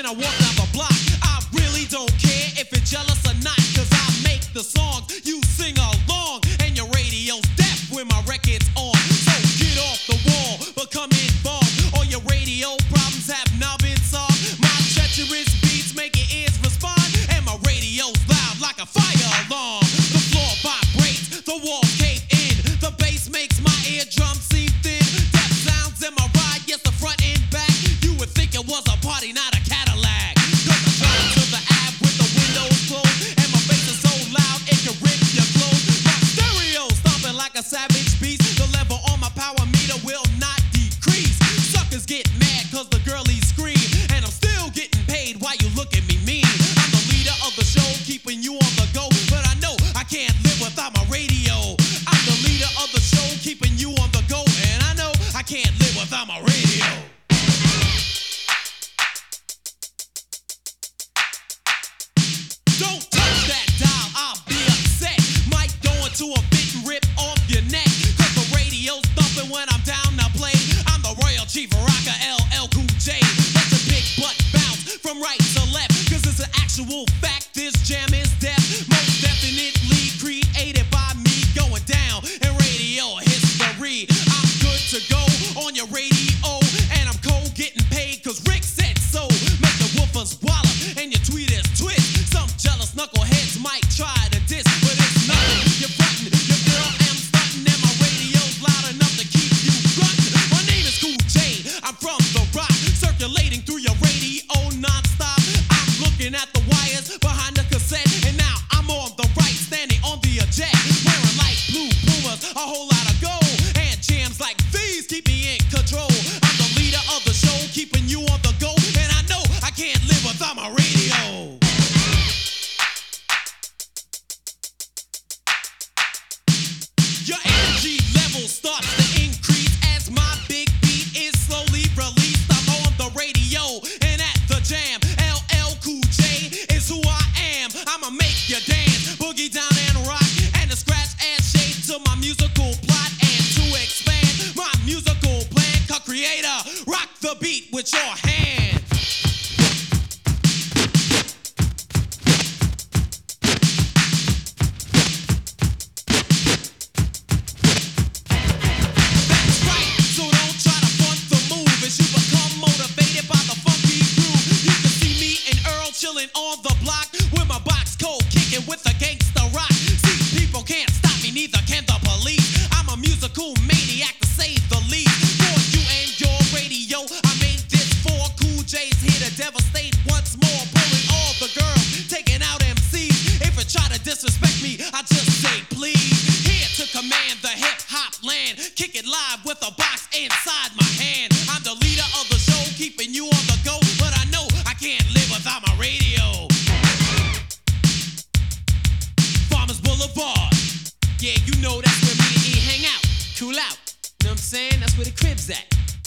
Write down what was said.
I walk down the block. I really don't care if you're jealous or not, cause I make the songs, you sing along, and your radio's deaf when my record's on. So get off the wall, become involved. All your radio problems have now been solved. My treacherous beats make your ears respond, and my radio's loud like a fire alarm. The floor vibrates, the walls cave in, the bass makes my eardrums seem thin. Deaf sounds in my ride, yes, the front and back. You would think it was a party, not a Cadillac. Cause I drive to the Ave with the windows closed, and my bass is so loud it can rip your clothes. My stereo stomping like a savage beast. The level on my power meter will not decrease. Suckers get mad cause the girlies scream, and I'm still getting paid while you look at me mean. I'm the leader of the show, keeping you on the go, but I know I can't live without my radio. I'm the leader of the show, keeping you on the go, and I know I can't live without my radio. Don't touch that dial, I'll be upset. Might go into a bit and rip off your neck, cause the radio's thumping when I'm down to play. I'm the Royal Chief Rocker, LL Cool J. Let your big butt bounce from right to left, cause it's an actual fact, this jam is deaf. Most definitely created by me, going down in radio history. I'm good to go on your radio, and I'm cold getting paid cause Rick said so. Make the woofers wallop and your tweeters twist. Some jealous knuckleheads might try to diss, but it's nothing. You're frontin', your girl am stuntin', and my radio's loud enough to keep you gruntin'. My name is Cool J, I'm from the rock, circulating through your radio non-stop. I'm looking at the wires behind the cassette, and now I'm on the right, standing on the eject, wearing light blue Pumas, a whole lot of gold, and jams like these keep me in control. I'm the leader of the show, keeping you on the go, and I know I can't live without my radio. Your energy level starts to increase as my big beat is slowly released. I'm on the radio and at the jam. LL Cool J is who I am. I'ma make you dance, boogie down and rock, and a scratch ass shape to my musical plot. And to expand my musical plan, co-creator, rock the beat with your hand. Chillin' on the block with my box cold, kicking with the gangsta rock. See, people can't stop me, neither can the police. I'm a musical maniac to say the least. For you and your radio, I made this for Cool J's here to devastate once more, pulling all the girls, taking out MCs. If you try to disrespect me, I just say please. Here to command the hip hop land, kick it live with a box inside my hand. I'm the leader of the show, keeping you on the go, but I know I can't live without my radio. Farmers Boulevard, yeah, you know that's where me and E hang out. Cool out, know what I'm saying? That's where the crib's at.